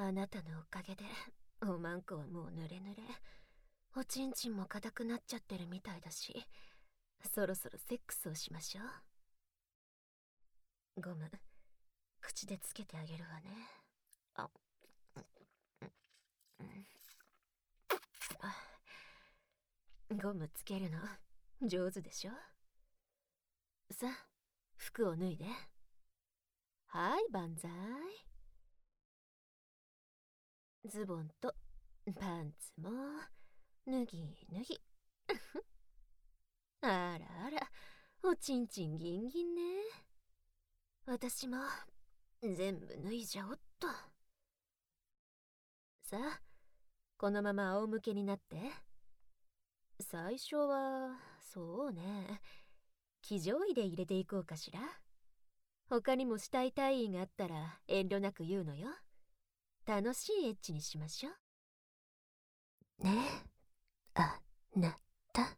あなたのおかげでおまんこはもう濡れ濡れ、おちんちんも硬くなっちゃってるみたいだし、そろそろセックスをしましょう。ゴム口でつけてあげるわね。あ、ゴムつけるの上手でしょ。さあ、服を脱いで。はい、万歳。ズボンとパンツも脱ぎ脱ぎ。あらあら、おちんちんギンギンね。私も全部脱いじゃおっと。さあ、このまま仰向けになって。最初はそうね、騎乗位で入れていこうかしら。他にもしたい体位があったら遠慮なく言うのよ。楽しいエッチにしましょうね。あなた。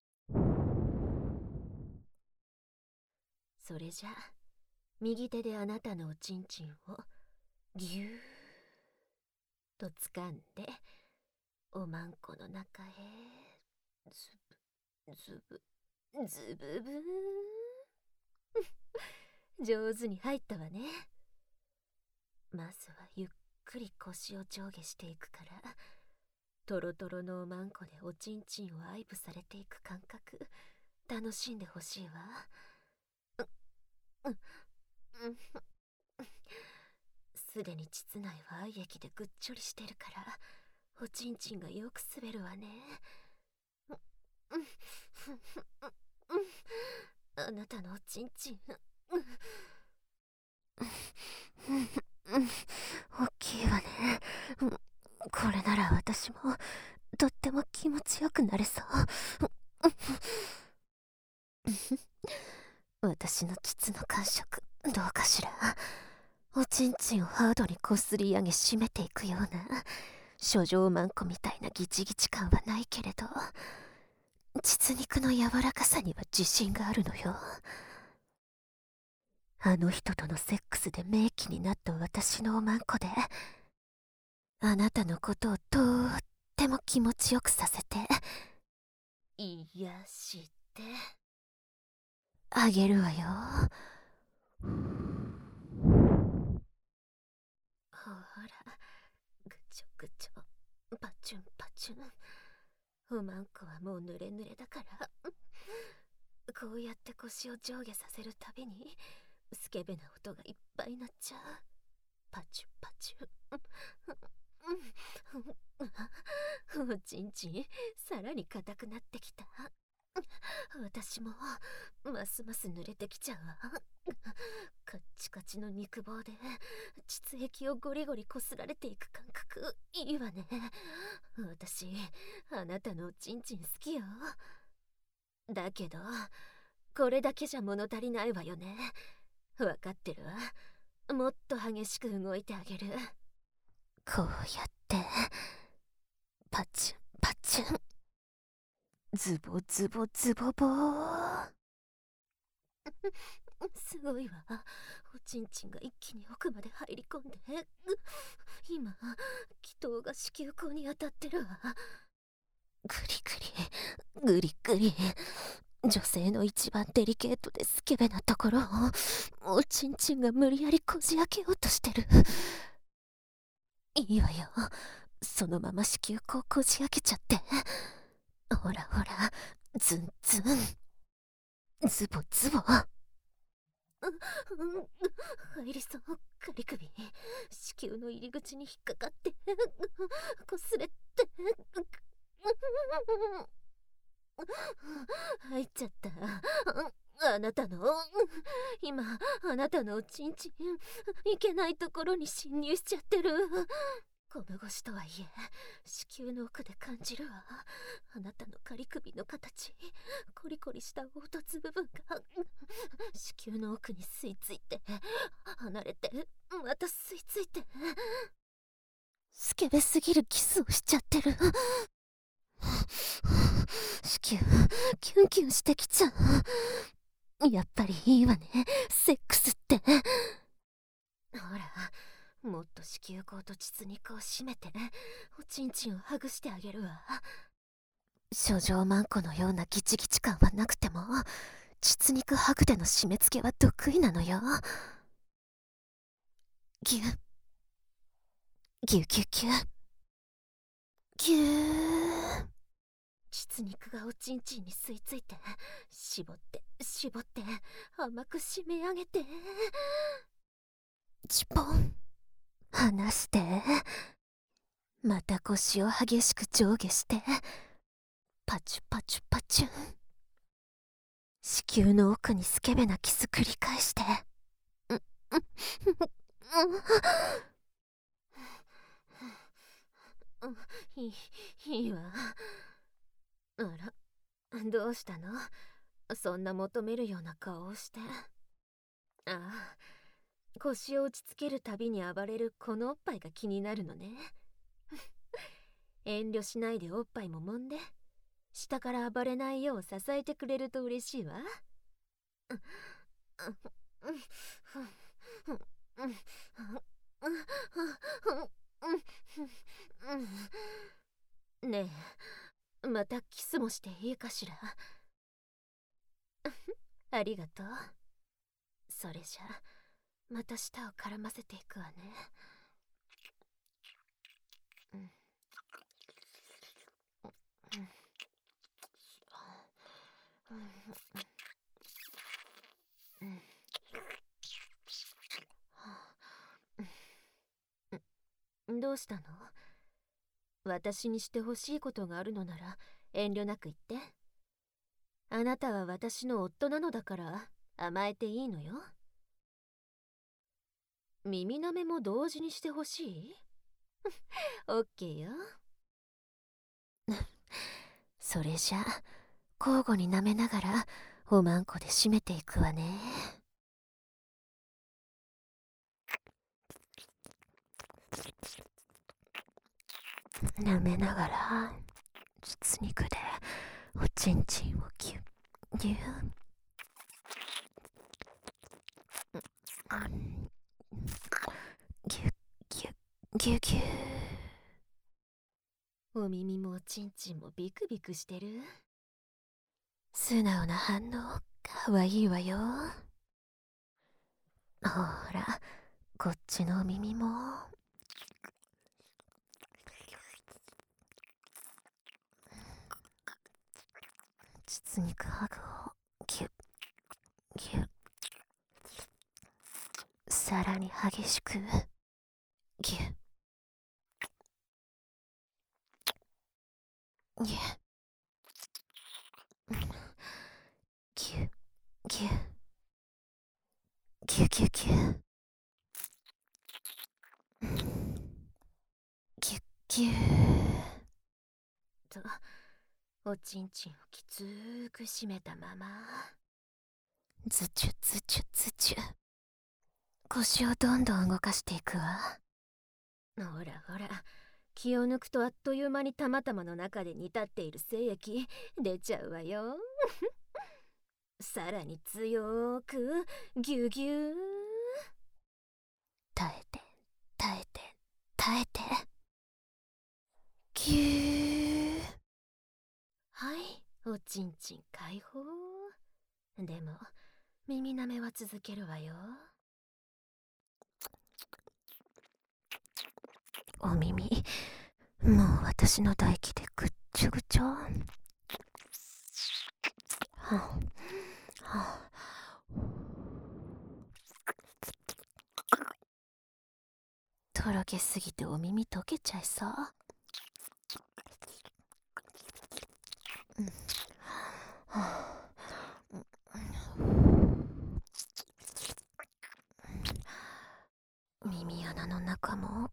それじゃ右手であなたのおちんちんをぎゅーっと掴んで、おまんこの中へズブズブズブブー上手に入ったわね。まずはゆっくり腰を上下していくから、トロトロのおまんこでおちんちんを愛撫されていく感覚楽しんでほしいわ。すでに膣内は愛液でぐっちょりしてるから、おちんちんがよく滑るわね。あなたのおちんちん大きいわね。これなら私もとっても気持ちよくなれそう。私の膣の感触どうかしら。おちんちんをハードにこすり上げ締めていくような処女マンコみたいなギチギチ感はないけれど、膣肉の柔らかさには自信があるのよ。あの人とのセックスで名器になった私のおまんこで、あなたのことをとっても気持ちよくさせて癒してあげるわよ。ほら、ぐちょぐちょ、パチュンパチュン。おまんこはもう濡れ濡れだから、こうやって腰を上下させるたびにスケベな音がいっぱいなっちゃう。パチュパチュ。おちんちんさらに硬くなってきた。私もますます濡れてきちゃうわ。カッチカチの肉棒で膣液をゴリゴリこすられていく感覚いいわね。私あなたのおちんちん好きよ。だけどこれだけじゃ物足りないわよね。わかってるわ。もっと激しく動いてあげる。こうやってパチュンパチュン、ズボズボズボボー。すごいわ。おちんちんが一気に奥まで入り込んで、今気筒が子宮口に当たってるわ。グリグリグリグリ、女性の一番デリケートでスケベなところをおちんちんが無理やりこじ開けようとしてる。いいわよ、そのまま子宮口こじ開けちゃって。ほらほら、ズンズン、ズボズボ。入りそう、カリ首。子宮の入り口に引っかかってこすれって入っちゃった。あなたの今あなたのおちんちんいけないところに侵入しちゃってる。ゴム越しとはいえ子宮の奥で感じるわ。あなたの仮首の形、コリコリした凹凸部分が子宮の奥に吸い付いて離れてまた吸い付いて、スケベすぎるキスをしちゃってる。子宮キュンキュンしてきちゃう。やっぱりいいわね、セックスって。ほら、 もっと子宮口と膣肉を締めておちんちんをはぐしてあげるわ。処女マンコのようなギチギチ感はなくても膣肉はぐでの締め付けは得意なのよ。ギュギュギュギュギュー。膣肉がおちんちんに吸い付いて絞って絞って甘く締め上げて、チポン離して、また腰を激しく上下してパチュパチュパチュン。子宮の奥にスケベなキス繰り返して、いいわ。あら、どうしたの？そんな求めるような顔をして。ああ、腰を打ちつけるたびに暴れるこのおっぱいが気になるのね。遠慮しないでおっぱいも揉んで、下から暴れないよう支えてくれると嬉しいわ。ねえ、またキスもしていいかしら。ありがとう。それじゃまた舌を絡ませていくわね。どうしたの？私にしてほしいことがあるのなら遠慮なく言って。あなたは私の夫なのだから甘えていいのよ。耳舐めも同時にしてほしい？オッケーよ。それじゃ交互に舐めながらおまんこで締めていくわね。舐めながら膣肉でおちんちんをギュッギュッギュッギュッギュッギュッ。お耳もおちんちんもビクビクしてる。素直な反応かわいいわよ。ほら、こっちのお耳も。膣肉ハグをギュッギュッ、さらに激しくギュッギュッギュッギュッギュッギュッギュッギュッギュッと、おちんちんをきつーく締めたまま、ズチュズチュズチュ、腰をどんどん動かしていくわ。ほらほら、気を抜くとあっという間にたまたまの中で煮立っている精液出ちゃうわよ。さらに強くギュギュー。耐えて耐えて耐えてギュー。はい、おちんちん解放。でも耳舐めは続けるわよ。お耳もう私の唾液でぐっちょぐちょ。はあはあ、とろけすぎてお耳溶けちゃいそう。耳穴の中も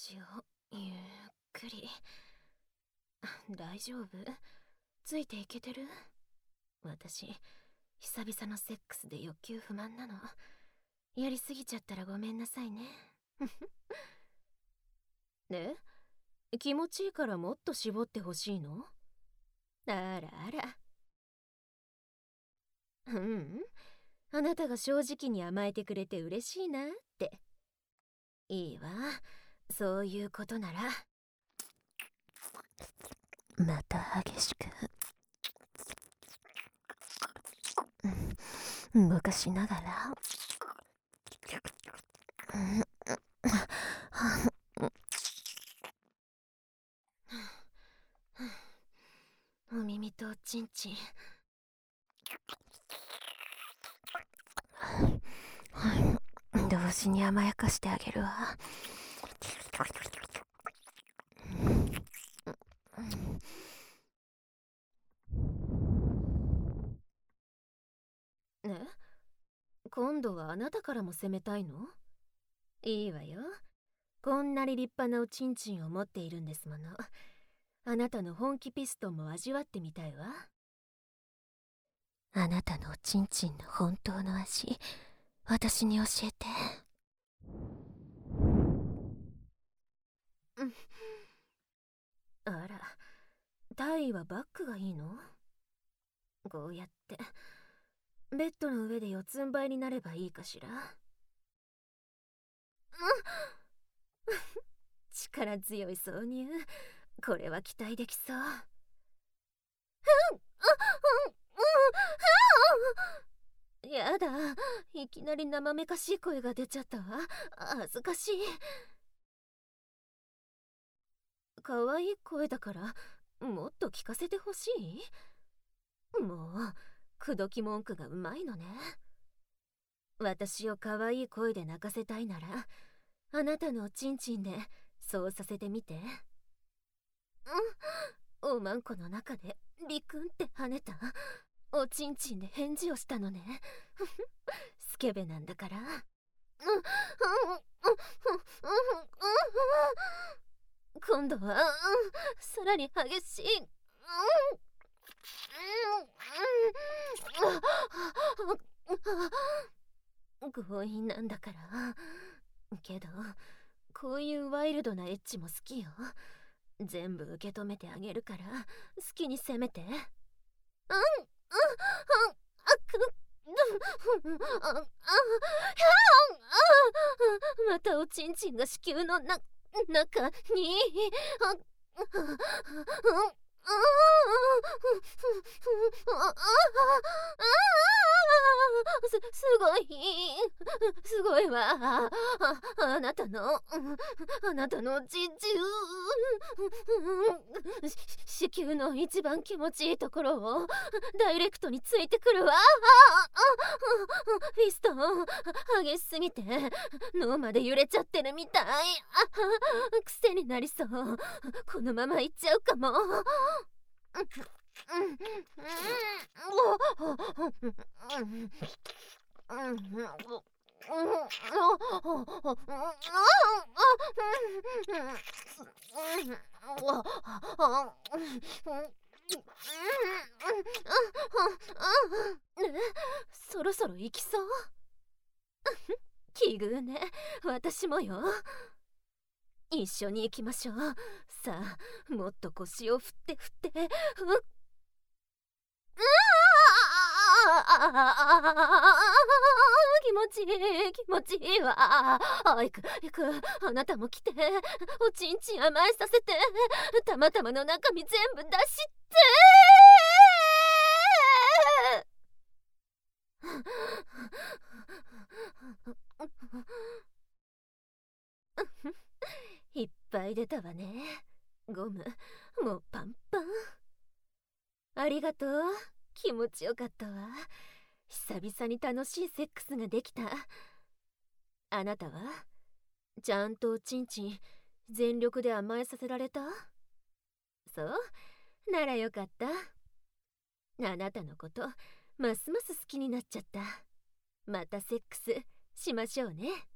しよう。ゆっくり。大丈夫？ついていけてる？私久々のセックスで欲求不満なの。やりすぎちゃったらごめんなさいね。で、気持ちいいからもっと絞ってほしいの？あらあら。あなたが正直に甘えてくれて嬉しいなって。いいわ、そういうことなら。また激しく動かしながら。お耳とおちんちん。同時に甘やかしてあげるわ。ね、今度はあなたからも攻めたいの？いいわよ。こんなに立派なおちんちんを持っているんですもの。あなたの本気ピストンも味わってみたいわ。あなたのおちんちんの本当の味、私に教えて。あら、体位はバックがいいの？こうやってベッドの上で四つん這いになればいいかしら。力強い挿入、これは期待できそう。やだ、いきなり生めかしい声が出ちゃったわ。恥ずかしい。可愛い声だからもっと聞かせてほしい？もう口説き文句がうまいのね。私を可愛い声で泣かせたいなら、あなたのおちんちんでそうさせてみて。おまんこの中でビクンって跳ねた。おちんちんで返事をしたのね。スケベなんだから。今度は、さらに激しい。強引なんだから。けどこういうワイルドなエッチも好きよ。全部受け止めてあげるから好きに攻めて。またおちんちんが子宮の中に。すごい、すごいわ。あなたのおちんちん、子宮の一番気持ちいいところをダイレクトについてくるわ。フィストン激しすぎて脳まで揺れちゃってるみたい。癖になりそう。このままいっちゃうかも。そろそろ行きそう？奇遇ね、私もよ。一緒に行きましょう。さあ、もっと腰を振って振って。気持ちいい、気持ちいいわ。行く行く、あなたも来て。おちんちん甘えさせて。たまたまの中身全部出していっぱい出たわね。ゴムもうパンパン。ありがとう、気持ちよかったわ。久々に楽しいセックスができた。あなたはちゃんとおちんちん全力で甘えさせられた？そうならよかった。あなたのことますます好きになっちゃった。またセックスしましょうね。